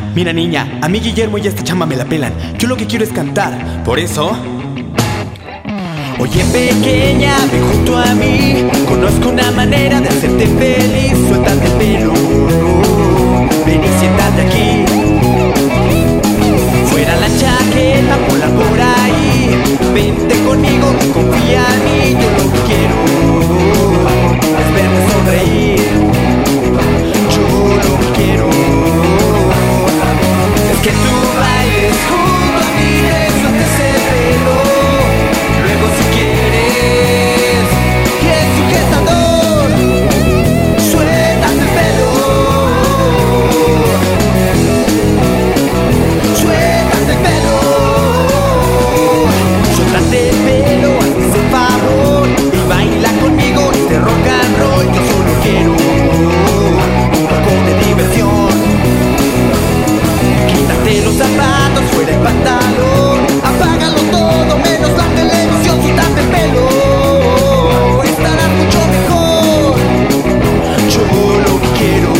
Mira niña, a mí Guillermo y esta chamba me la pelan. Yo lo que quiero es cantar, por eso... Oye pequeña, ven junto a mí. Conozco una manera de hacerte feliz. Suéltate el pelo, ven y siéntate aquí. Fuera la chaqueta, ponla por ahí. Vente conmigo, confía en mí. Yo lo que quiero es verte sonreír. Yo lo que quiero es que tú bailes junto a mí, me sueltes el pelo. Luego si quieres, y el sujetador, suéltate el pelo. Suéltate el pelo. Suéltate el pelo, hazme ese favor y baila conmigo este rock and roll. Yo solo quiero un poco de diversión. Quítate los zapatos, fuera el pantalón. Apágalo todo, menos la televisión. Suéltate el pelo, estarás mucho mejor. Yo lo que quiero